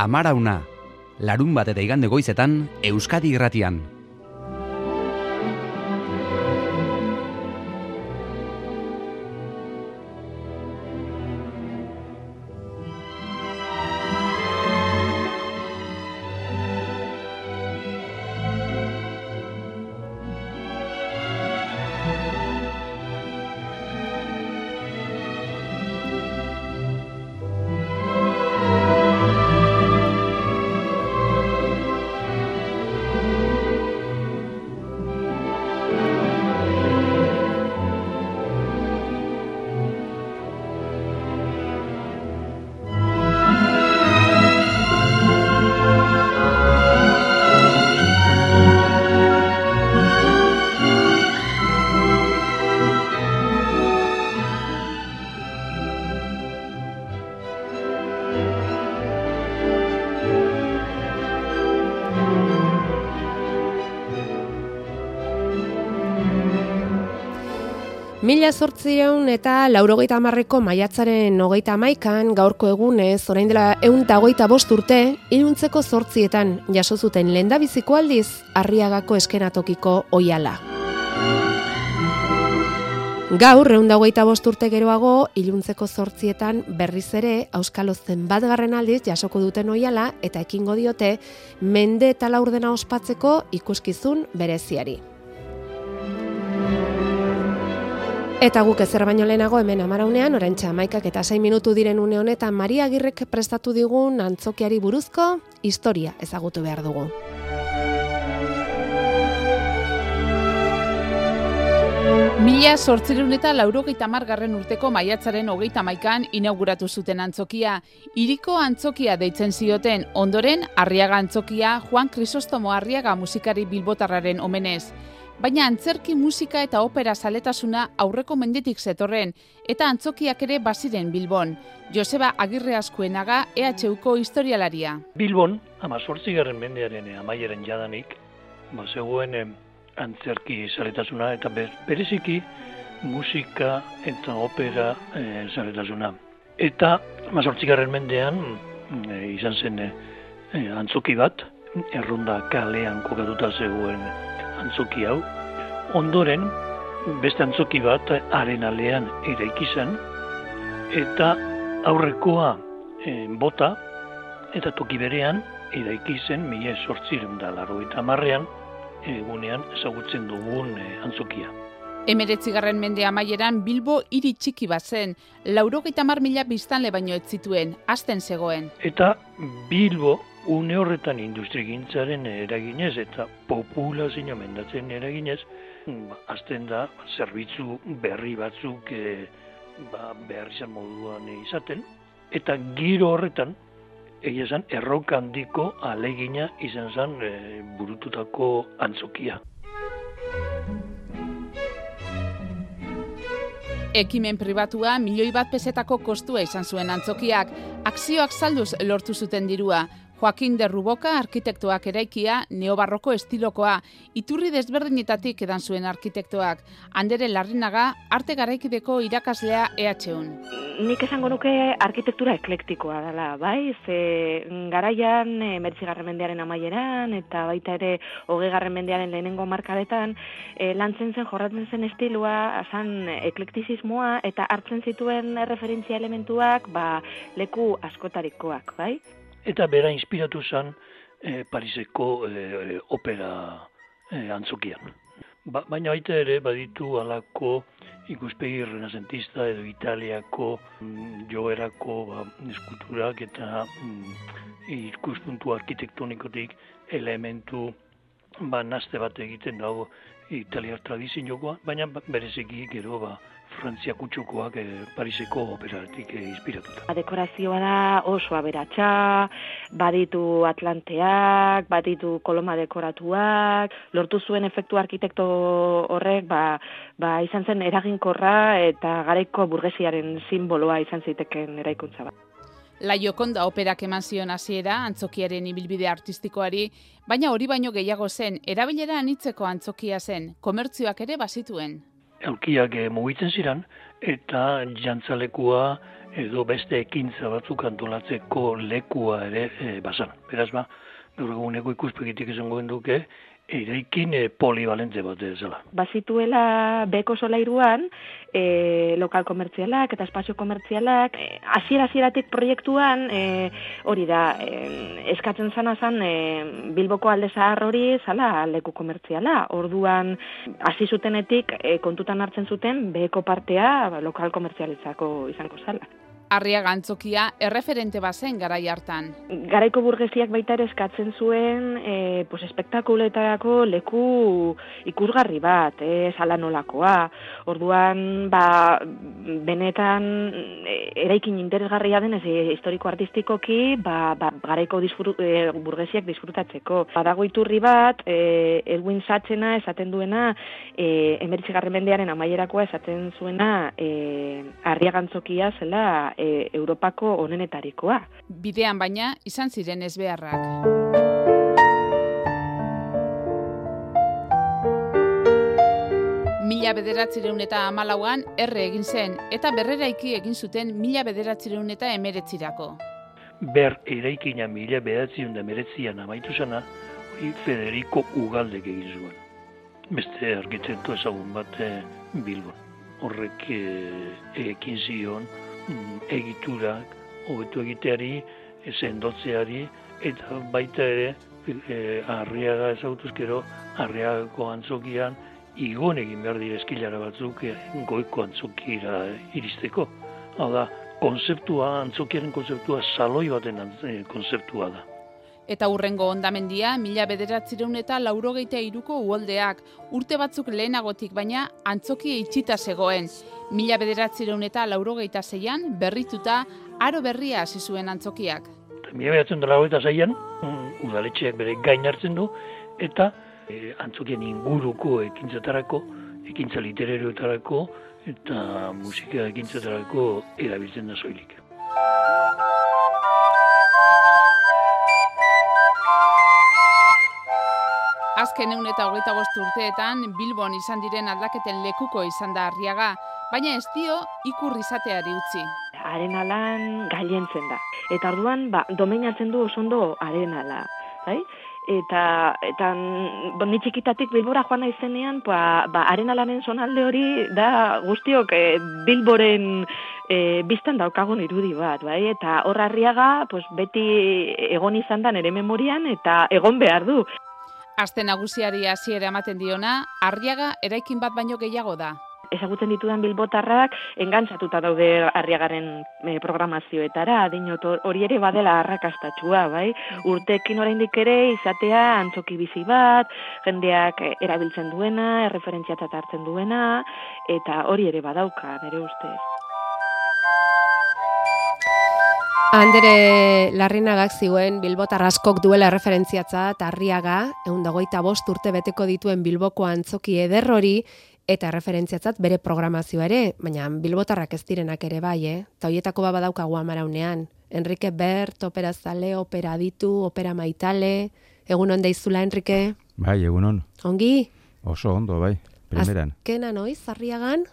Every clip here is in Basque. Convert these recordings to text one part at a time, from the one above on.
Amarauna, larunbat eta igande goizetan Euskadi Irratian. Mila 1980ko maiatzaren 31an gaurko egunez, orain dela 125 urte, Iluntzeko 8etan jaso zuten lehendabiziko aldiz Arriagako eskenatokiko oihala. Gaur 125 urte geroago, Iluntzeko 8etan berriz ere auskalo zenbatgarren aldiz jasoko duten oihala eta ekingo diote mende eta laurdena ospatzeko ikuskizun bereziari. Eta guk ezer baino lehenago hemen Amaraunean, oraintxe 11:06 diren une honetan Maria Agirrek prestatu digun antzokiari buruzko historia ezagutu behar dugu. Mila 1980 urteko maiatzaren 31an inauguratu zuten antzokia. Hiriko antzokia deitzen zioten, ondoren Arriaga antzokia Juan Crisostomo Arriaga musikari bilbotarraren omenez. Baina antzerki musika eta opera zaletasuna aurreko mendetik zetorren, eta antzokiak ere baziren Bilbon. Joseba Agirre Azkuenaga, EHUko historialaria. Bilbon, 18. mendearen amaieran jadanik, zegoen antzerki zaletasuna eta bereziki musika eta opera zaletasuna. Eta 18. mendean izan zen antzoki bat, Erronda kalean kokatuta zegoen antzoki hau. Ondoren, beste antzoki bat Arenalean eraiki zen, eta aurrekoa bota, eta toki berean eraiki zen 1880an egunean ezagutzen dugun antzokia. 19. mende amaieran Bilbo hiri txiki bat zen, 90.000 biztanle baino ez zituen, hasten zegoen. Eta Bilbo une horretan industrigintzaren eraginez eta populazio mendatzen eraginez, hasten da zerbitzu berri batzuk behar izan moduan izaten, eta giro horretan, egia esan, erronka handiko ahalegina izan zen burututako antzokia. Ekimen pribatua 1.000.000 pesetako kostua izan zuen antzokiak, akzioak salduz lortu zuten dirua. Joaquin de Ruboka arkitektoak eraikia, neobarroko estilokoa, iturri desberdinetatik edan zuen arkitektoak. Andere Larrinaga, arte garaikideko irakaslea EHUn. Nik esango nuke arkitektura eklektikoa dela, bai? Garaian, 19. mendearen amaieran, eta baita ere 20. mendearen lehenengo markadetan, lantzen zen, jorratzen zen estilua, zan eklektizismoa, eta hartzen zituen referentzia elementuak, leku askotarikoak, bai? Eta bera inspiratu zen Pariseko opera antzokian. Baina baita ere baditu halako ikuspegi renazentista edo Italiako joerako eskulturak eta ikuspuntu arkitektonikotik elementu naste bat egiten dago Italiar tradiziokoa, baina bereziki gero Frantzia kutsukoak Pariseko operatik inspiratuta. Dekorazioa da oso aberatsa, baditu atlanteak, baditu koloma dekoratuak, lortu zuen efektu arkitekto horrek, izan zen eraginkorra eta garaiko burgesiaren simboloa izan ziteken eraikuntza bat. La Gioconda operak eman zion hasiera antzokiaren ibilbide artistikoari, baina hori baino gehiago zen, erabilera anitzeko antzokia zen, komertzioak ere bazituen. aulkiak mugitzen ziren, eta jantzalekua edo beste ekintza batzuk antolatzeko lekua ere bazan. Beraz gaur eguneko ikuspegitik esango genduke, eraikin polivalente bat zela. Bazituela beko solairuan, lokal komertzialak eta espazio komertzialak, hasieratik proiektuan, hori da, eskatzen zan Bilboko alde zahar hori zala leku komertziala. Orduan, hasi zutenetik kontutan hartzen zuten beko partea lokal komertzialitzako izango zala. Arriaga antzokia erreferente bazen garai hartan. Garaiko burgesiak baita ere eskatzen zuen espektakuletarako leku ikusgarri bat, zala nolakoa. Orduan, benetan eraikin interesgarria denez historiko-artistikoki garaiko burgesiak disfrutatzeko. Badago iturri bat, Edwin Satchena esaten duena, 19. mendearen amaierakoa esaten zuena Arriaga antzokia zela Europako onenetarikoa. Bidean baina izan ziren ezbeharrak. Mila bederatzireun eta hamalauan erre egin zen, eta berreraiki egin zuten 1919 Ber eraikina 1919 amaitu zena, hori Federico Ugaldek egin zuen. Beste arkitekto ezagun bat Bilbon. Horrek ekin zion egiturak, hobetu egiteari, sendotzeari, eta baita ere, Arriaga ezagutuzkero, Arriagako antzokian, igon egin behar dira eskilara batzuk goiko antzokira iristeko. Hau da, antzokiaren konzeptua, saloi baten konzeptua da. Eta hurrengo hondamendia, 1983ko uholdeak, urte batzuk lehenagotik baina antzokia itxita zegoen. 1986an berrituta aro berria hasi zuen antzokiak. 1986an udaletxeak bere gain hartzen du, eta antzokien inguruko ekintza literarioetarako eta musika ekintzetarako erabiltzen da soilik. Azken 125 urteetan Bilbon izan diren aldaketen lekuko izan da Arriaga, baina ez dio ikur izateari utzi. Arenalan gailentzen da. Eta orduan, domeinatzen du osondo arenala. Eta ni txikitatik Bilbora joan naizenean, arenalaren zonalde hori da guztiok Bilboren biztan daukagun irudi bat, bai? Eta hor Arriaga beti egon izan da nere memorian eta egon behar du. Aste nagusiari hasiera ematen diona, Arriaga eraikin bat baino gehiago da. Ezagutzen ditudan bilbotarrak engantzatuta daude Arriagaren programazioetara, dinot hori ere badela arrakastatsua, bai? Urteekin oraindik ere izatea antzoki bizi bat, jendeak erabiltzen duena, erreferentziatzat hartzen duena, eta hori ere badauka, nire ustez. Andere Larrinagak zioen bilbotar askok duela erreferentziatzat Arriaga, 125 urte beteko dituen Bilboko antzoki eder hori, eta erreferentziatzat bere programazioa ere, baina bilbotarrak ez direnak ere bai, eta hoietako badaukagu amaraunean. Enrique Bert, opera zale, opera ditu, opera maitale, egunon deizula, Enrique? Bai, egunon. Ongi? Oso ondo, bai, primeran. Azkena noiz, Arriagan?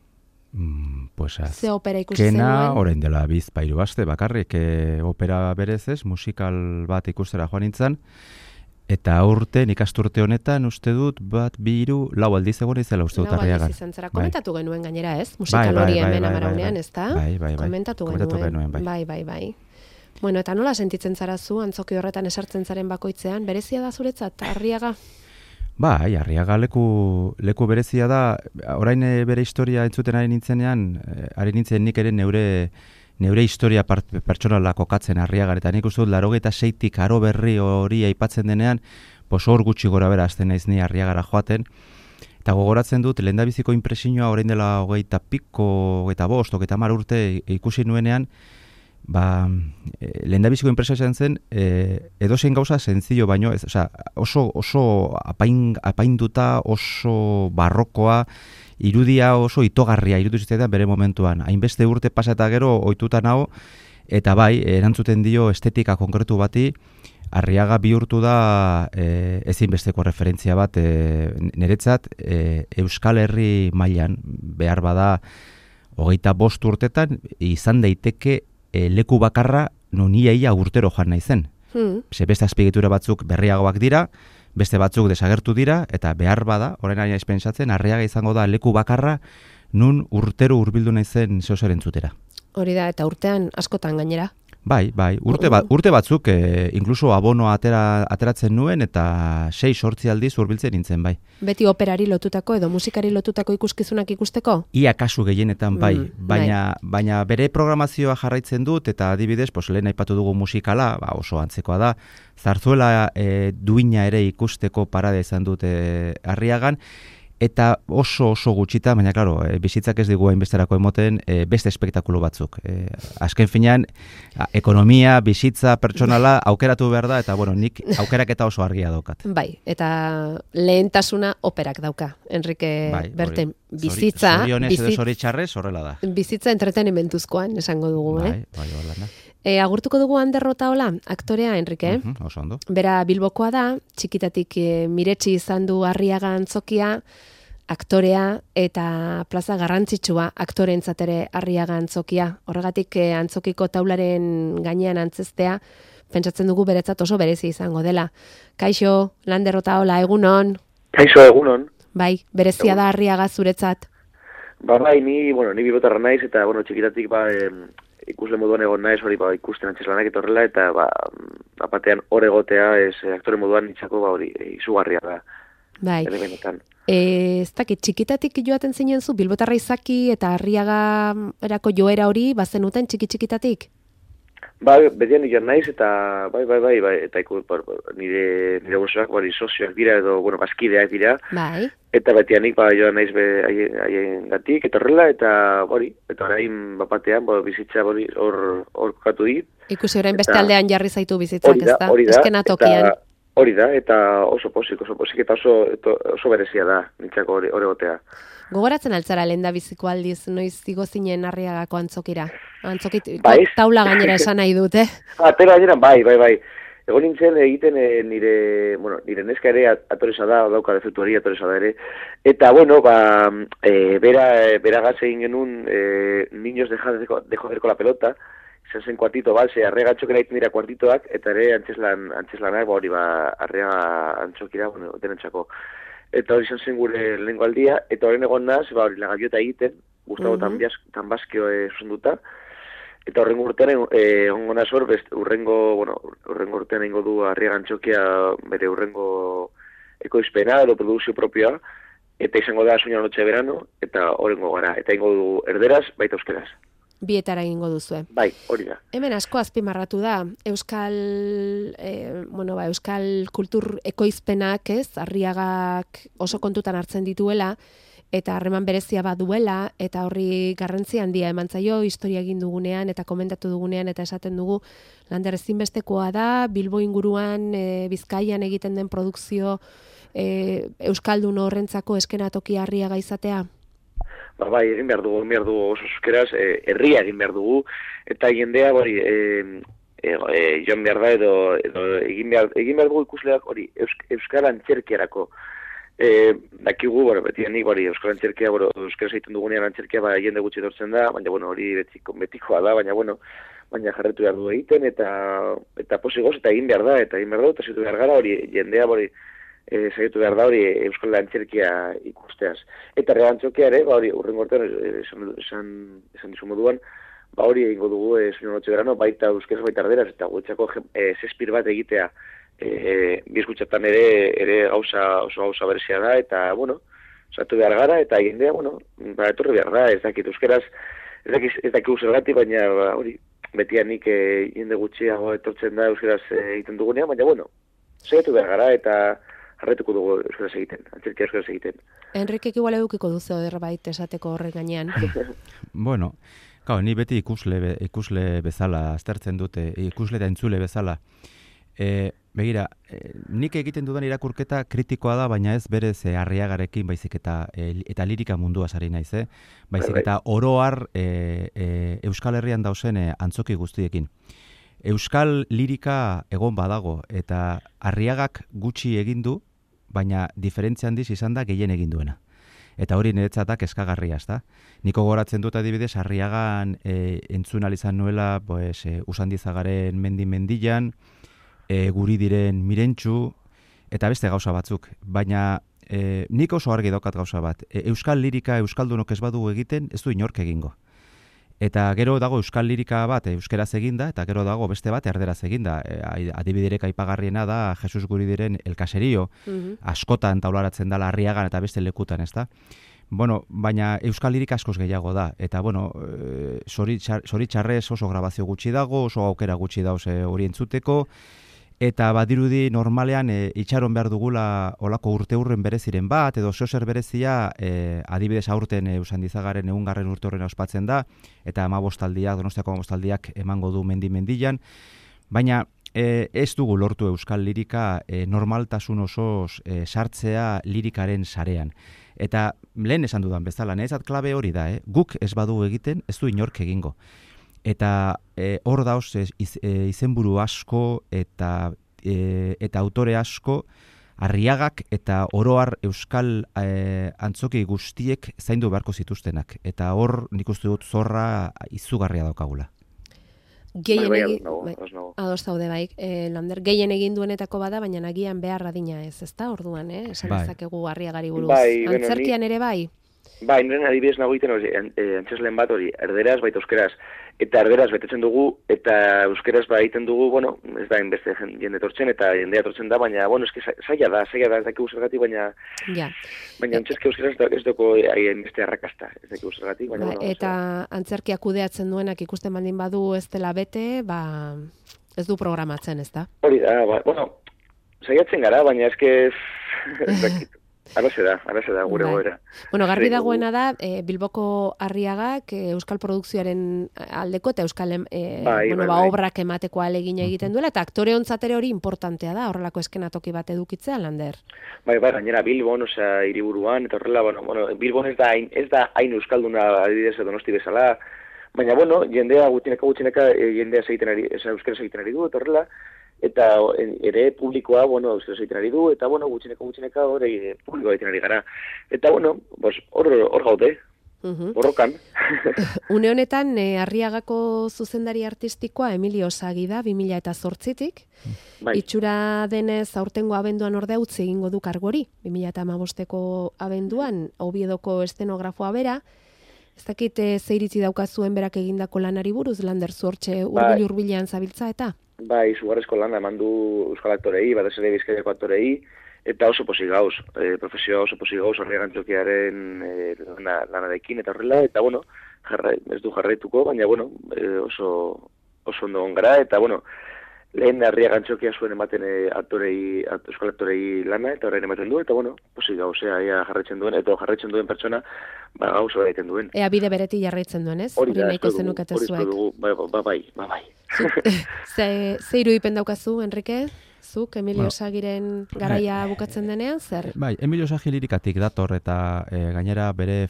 Ze opera ikusi zenuen? Kena, orain dela bizpairu aste, bakarrik opera berezez, musikal bat ikustera joan nintzen, eta ikasturte honetan, uste dut, 1, 2, 3, 4 aldiz egon izela uste dut Arriagan. 4 aldiz izan zera, komentatu genuen gainera ez? Musikal hori hemen amaraunean, ez da? Bai. Komentatu genuen, bai. Bueno, eta nola sentitzen zara zu, antzoki horretan esartzen zaren bakoitzean, berezia da zuretzat, Arriaga? Bai, Arriaga leku berezia da, orain bere historia entzuten ari nintzenean, ari nintzen nik ere neure historia pertsonala kokatzen Arriagan, eta nik uste dut 86tik aro berri hori aipatzen denean, hor gutxi gora bera azten naiz ni Arriagara joaten, eta gogoratzen dut, lehendabiziko inpresioa orain dela 25, 25, 30 urte ikusi nuenean, lehendabiziko inpresioa izan zen, edozein gauza sencillo baino, oso apainduta, oso barrokoa, irudia oso itogarria irutu zitzaidan bere momentuan. Hainbeste urte pasa eta gero ohituta nago, eta bai, erantzuten dio estetika konkretu bati, Arriaga bihurtu da ezinbesteko referentzia bat niretzat Euskal Herri mailan behar bada 25 urtetan izan daiteke leku bakarra non ia urtero joan naizen. Beste azpiegitura batzuk berriagoak dira, beste batzuk desagertu dira, eta behar bada, orain aina pentsatzen, Arriaga izango da leku bakarra nun urtero hurbildu naizen zeozer entzutera. Hori da, eta urtean askotan gainera. Bai, urte batzuk inkluso abonoa ateratzen nuen eta 6-8 aldiz hurbiltzen nintzen, bai. Beti operari lotutako edo musikari lotutako ikuskizunak ikusteko? Ia kasu gehienetan, bai. Baina bere programazioa jarraitzen dut eta adibidez, lehen aipatu dugu musikala, oso antzekoa da. Zarzuela duina ere ikusteko parada izan dut Arriagan. Eta oso gutxita, baina klaro, bizitzak ez digu hainbesterako emoten beste espektakulo batzuk. Azken finean, ekonomia, bizitza, pertsonala aukeratu behar da, eta bueno, nik aukeraketa oso argia daukat. Bai, eta lehentasuna operak dauka, Enrique Berten. Bizitza... Zorionez edo zoritxarrez horrela da. Bizitza entretenimentuzkoan, esango dugu, Bai, horrela da. Agurtuko dugu Ander Otaola, aktorea, Enrique. Oso ondo. Bera Bilbokoa da, txikitatik miretsi izan du Arriaga antzokia, aktorea eta plaza garrantzitsua aktorentzat ere Arriaga antzokia. Horregatik antzokiko taularen gainean antzestea, pentsatzen dugu beretzat oso berezi izango dela. Kaixo, Ander Otaola, egunon? Kaixo, egunon. Bai, berezia da Arriaga zuretzat? Bai, ni bilbotarra naiz, eta txikitatik ikusle moduan egon naiz, hori ikusten antzeslanak eta horrela, eta batean hor egotea aktore moduan nitzako hori izugarria da. Bai. Ez dakit, txikitatik joaten zinen zu, bilbotarra izaki eta Arriaga erako joera hori bazenuten txikitatik? Bai, betian joan naiz, eta bai, eta nire gozoak sozioak dira edo, bazkideak dira. Bai. Eta betianik joan naiz haien gatik, eta horrela, eta orain batean bizitza hor kokatu dit. Ikusi orain beste aldean jarri zaitu bizitzak, ez da? Esken atokian. Hori da, eta oso posik, eta oso berezia da, nintzako hori egotea. Gogoratzen altzara lenda biziko aldiz, noiz zigo zinen Arriagako antzokira? Taula gainera esan nahi dute. Taula gainera, bai. Egon nintzen egiten nire neska ere atoresa da, dauka defektu hori atoresa da ere. Eta, bera gaz egin genuen niños de joder con la pelota, izan zen kuartito, Arriaga antxokera egiten dira kuartitoak, eta ere antzeslanak, Arriaga antxokira, denentzako. Eta hori izan zen gure lehenko aldia, eta horren egon naz, la gaviota egiten, Gustavo Tambazkio zuzenduta, eta horrengo urtean egongo naz hor, urrengo urtean egingo du Arriaga antxokia bere urrengo ekoizpena edo produkzio propioa, eta izango da Soñar noche de verano, eta horrengo gara, eta egingo du erderaz, baita euskeraz. Bietara egingo duzue. Bai, hori da. Hemen asko azpimarratu da, Euskal kultur ekoizpenak, Arriagak oso kontutan hartzen dituela, eta harreman berezia baduela, eta horri garrantzia handia eman zaio, historia egin dugunean, eta komentatu dugunean, eta esaten dugu, Lander ezinbestekoa da, Bilbo inguruan, Bizkaian egiten den produkzio Euskaldun horrentzako eskenatoki Arriaga izatea? Bai, egin behar dugu oso euskeraz, herria egin behar dugu, eta jendea joan behar da edo egin behar dugu ikusleak hori euskara antzerkiarako. Dakigu, betianik euskara antzerkia, euskara zaiten dugunean antzerkia jende gutxi dortzen da, baina hori betikoa da, baina jarretu behar du egiten, eta posigoz, eta egin behar da, eta zaitu behar gara hori jendea zaitu behar da hori euskal antzerkia ikusteaz. Eta Arriaga antzokia ere, urrengo urtean esan dizu moduan, hori egingo dugu Soñar noche de verano, baita euskaraz baita erderaz, eta guetxako zespir bat egitea bizkutxatan ere oso gauza berezia da, eta, zaitu behar gara, eta jendea, etorri behar da, ez dakit euskaraz, ez dakit zergatik, baina hori, betianik jende gutxiago etortzen da euskaraz egiten dugunean, baina, zaitu behar gara, eta jarretuko dugu euskaraz egiten, antzerkia euskaraz egiten. Enrikek igual edukiko duzu erbait esateko horren gainean. Ni beti ikusle bezala aztertzen dute, ikusle eta entzule bezala. Begira, nik egiten dudan irakurketa kritikoa da, baina ez berez Arriagarekin, baizik eta lirika mundua sari naiz, baizik eta oro har Euskal Herrian dauzen antzoki guztiekin. Euskal lirika egon badago, eta Arriagak gutxi egin du, baina diferentzia handiz izan da gehien egin duena. Eta hori niretzatak eskagarria, ezta? Niko goratzen dut adibidez, Arriagan entzun izan nuela, Usandizagaren mendian, guri diren Mirentxu, eta beste gauza batzuk. Baina nik oso argi daukat gauza bat. Euskal lirika euskaldunok ez badu egiten, ez du inork egingo. Eta gero dago euskal lirika bat euskeraz eginda, eta gero dago beste bat erderaz eginda. Adibiderek aipagarriena da Jesus guri diren El Caserio, askotan taularatzen dela Arriagan eta beste lekutan, ezta? Bueno, baina euskal lirika askoz gehiago da, eta bueno, zoritxarrez oso grabazio gutxi dago, oso aukera gutxi dauz hori entzuteko, eta badirudi normalean itxaron behar dugula olako urteurren bereziren bat, edo zozer berezia adibidez aurten Usandizagaren 100. urteurrena ospatzen da, eta Donostiako 15 emango du mendian, baina ez dugu lortu euskal lirika normaltasun osoz sartzea lirikaren sarean. Eta lehen esan dudan bezala, nezat klabe hori da, guk ez badu egiten, ez du inork egingo. Eta hor dauz izenburu asko eta autore asko Arriagak eta oroar euskal antzoki guztiek zaindu beharko zituztenak. Eta hor nik uste dut zorra izugarria daukagula. Ados zaude bai, Lander, gehien egin duenetako bada, baina nagian behar adina ezta, orduan, esan dezakegu Arriagari buruz. Antzerkian ere bai? Bai, niren adibidez nago egiten antzeslen bat hori, erderaz baita euskeraz. Eta erderaz betetzen dugu, eta euskeraz egiten dugu, bueno, ez da inbeste jende etortzen, eta jendea etortzen da, baina, bueno, eski zaila da, ez dakigu zergatik, baina antzerki euskeraz ez dugu inbeste arrakasta, ez dakigu zergatik, baina, bueno. Eta antzerkia kudeatzen duenak ikusten baldin badu ez dela bete, ez du programatzen, ez da? Hori da, bueno, saiatzen gara, baina eski ez dakit. Araze da, gure goera. Bueno, garbi dagoena da, Bilboko Arriagak euskal produkzioaren aldeko eta euskal obrak emateko ahalegina egiten duela, eta aktore ontzat ere hori importantea da, horrelako eskenatoki bat edukitzea, Lander. Bai, gainera Bilbon, hiriburuan, eta horrela, bueno, Bilbon ez da hain euskalduna adibidez Donosti bezala, baina, bueno, jendea gutxineka jendea euskera egiten ari du, eta horrela, eta ere publikoa, bueno, euskera egiten ari du, eta, bueno, gutxineka hori publikoa egiten ari gara. Eta, bueno, hor gaude, borrokan. Une honetan, Arriagako zuzendari artistikoa Emilio Osagi da, 2008tik. Itxura denez aurtengo abenduan orde utzi egingo du kargori, 2015ko abenduan, Oviedoko estenografoa bera. Ez dakit zeiritzi daukazuen berak egindako lanari buruz, Lander, zuortxe urbilean zabiltza eta? Bai, zugarrezko lana eman du euskal aktorei, batez ere Bizkaiko aktorei, eta oso pozik gauz, profesioa oso pozik gauz, Arriaga Antzokiaren lanarekin, eta horrela, eta bueno, ez du jarraituko, baina bueno, oso ondo gara, eta bueno, lehen Arriaga Antzokia zuen ematen euskal aktorei lana, eta horrein ematen du, eta bueno, pozik gauz, jarraitzen duen, eta jarraitzen duen pertsona, gauza egiten duen. Ea bide beretik jarraitzen duen, ez? Hori nahiko zenukete zuek. Bai. Ze irudipen daukazu, Enrique? Zuk, Emilio Osagiren garaia bukatzen denean, zer? Bai, Emilio Osagi lirikatik dator, eta gainera bere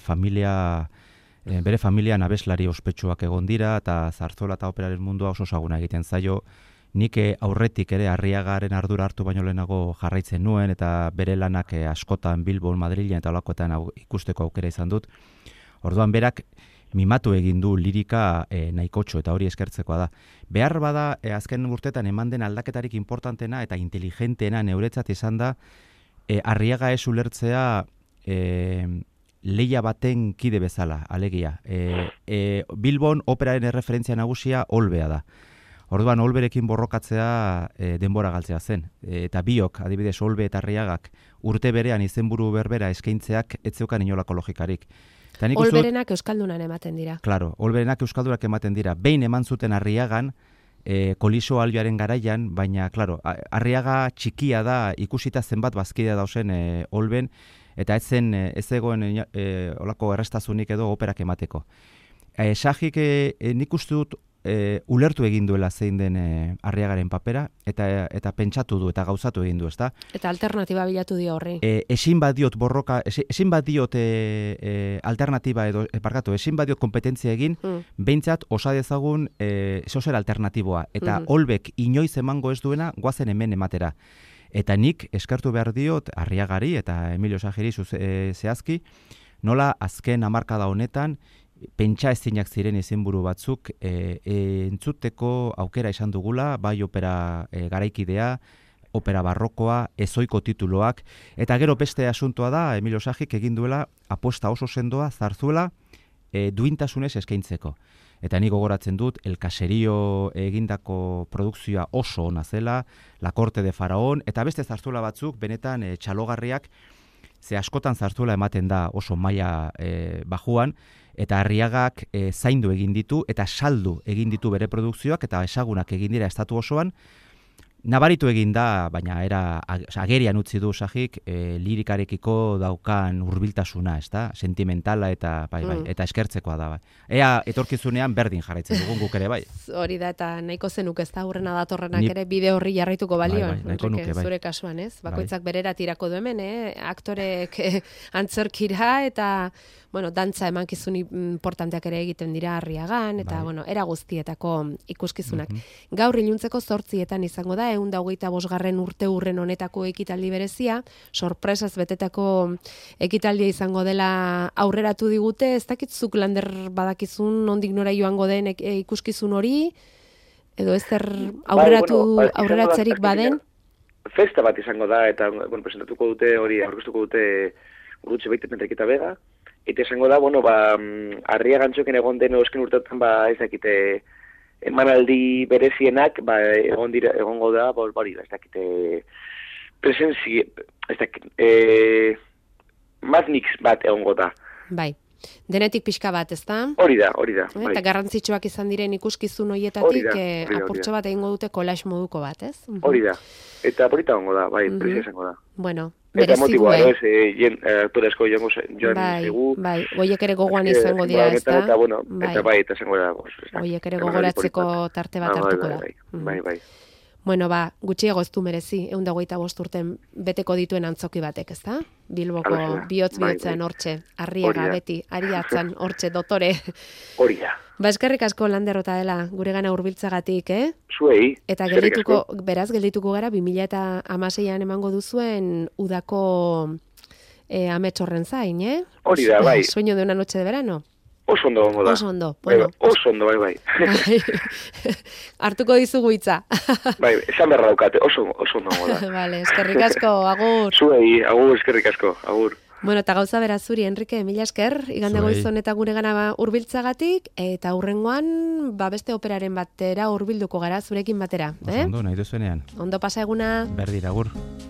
familian abeslari ospetsuak egon dira, eta Zarzuela eta operaren mundua oso zaguna egiten zaio. Nik aurretik ere Arriagaren ardura hartu baino lehenago jarraitzen nuen, eta bere lanak askotan Bilbon, Madrilen eta olakoetan ikusteko aukera izan dut. Orduan berak mimatu egin du lirika nahikotxo, eta hori eskertzekoa da. Behar bada, azken urtetan eman den aldaketarik importantena eta inteligentena neuretzat izan da, Arriaga ez ulertzea lehia baten kide bezala, alegia. Bilbon operaren erreferentzia nagusia Olbea da. Orduan, Olberekin borrokatzea denbora galtzea zen. Eta biok, adibidez, Olbe eta Arriagak urte berean izenburu berbera eskaintzeak ez zeukan inolako logikarik. Olberenak euskaldunan ematen dira. Claro, Olberenak euskaldunak ematen dira. Behin eman zuten Arriagan, Koliso albiaren garaian, baina, claro, Arriaga txikia da, ikusita zenbat bazkidea dausen Olben, eta ez zegoen olako errestazunik edo operak emateko. Sagik nik uste dut ulertu egin duela zein den Arriagaren papera, eta pentsatu du, eta gauzatu egin du, ezta? Eta alternatiba bilatu dio horri. Ezin badiot alternatiba edo, ezin badiot kompetentzia egin, behintzat osa dezagun zozer alternatiboa. Eta holbek inoiz emango ez duena, guazen hemen ematera. Eta nik eskertu behar diot Arriagari eta Emilio Sajiri zehazki, nola azken hamarkada honetan, pentsa ezinak ziren izenburu batzuk entzuteko aukera izan dugula, bai opera garaikidea, opera barrokoa, ezoiko tituloak, eta gero beste asuntoa da, Emilio Sajik egin duela apuesta oso sendoa zarzuela duintasunez eskaintzeko. Eta ni gogoratzen dut, El Caserío egindako produkzioa oso ona zela, La Corte de Faraón, eta beste zarzuela batzuk, benetan txalogarriak, ze askotan zarzuela ematen da oso maila bajuan, eta Arriagak zaindu egin ditu, eta saldu egin ditu bere produkzioak, eta ezagunak egin dira estatu osoan, nabaritu egin da, baina agerian utzi du Sajik, lirikarekiko daukan hurbiltasuna, ezta? Sentimentala eta eta eskertzekoa da. Ea etorkizunean berdin jarraitzen dugun guk ere bai. Hori da, eta nahiko zenuk ez da hurrena datorrenak ere bide horri jarraituko balioan. Nahiko nuke, bai. Zure kasuan, ez? Bakoitzak berera tirako du hemen, aktorek antzerkira eta dantza emankizun importanteak ere egiten dira Arriagan, eta era guztietako ikuskizunak. Gaur iluntzeko 8etan izango da, 125. urte urren honetako ekitaldi berezia, sorpresaz betetako ekitaldia izango dela aurreratu digute, ez dakitzuk lander badakizun nondik nora joango den ikuskizun hori, edo ez zer aurreratzerik baden? Festa bat izango da, eta presentatuko dute hori, aurkeztuko dute Gurutze Baite Pentaketa Bega, eta izango da, Arriaga Antzoken egon den osken urtetan, ez dakite, emanaldi berezienak, egongo da, ez dakite, presenzi, ez dakite, Madnix bat egongo da. Bai. Denetik pixka bat, ez da? Hori da. Bai. Eta garrantzitsuak izan diren ikuskizun horietatik apurtxo bat egingo dute collage moduko bat, ez? Hori da. Eta polita egongo da, bai, prezia izango da. Bueno, eta motiboa, ez, aktoresko joan zegu. Bai, goiek ere gogoan izango dira, ez da? Eta bai, eta izango da. Goiek ere gogoratzeko tarte bat hartuko da. Bai. Gutxiago ez du merezi, 125 urten beteko dituen antzoki batek, ez da? Bilboko bihotz-bihotzean hortxe, Arriaga beti, Ariatzan hortxe, dotore. Hori da. Eskerrik asko Landerrota dela, gure gana hurbiltzagatik, Zuei. Eta beraz geldituko gara 2016an emango duzuen udako ametsorren zain, Hori da, bai. Sueño de una noche de verano. Oso ondo gongo da. Oso ondo, bueno. Oso ondo, bai. Hartuko dizugu hitza. Bai, esan berra daukate, oso ondo gongo da. Vale, eskerrik asko, agur. Zuei, agur, eskerrik asko, agur. Eta gauza bera zuri, Enrique, mila esker, igande goizon eta gure gana hurbiltzagatik, eta hurrengoan, beste operaren batera hurbilduko gara, zurekin batera. Oso ondo, nahi duzuenean. Ondo pasa eguna. Berdira, agur.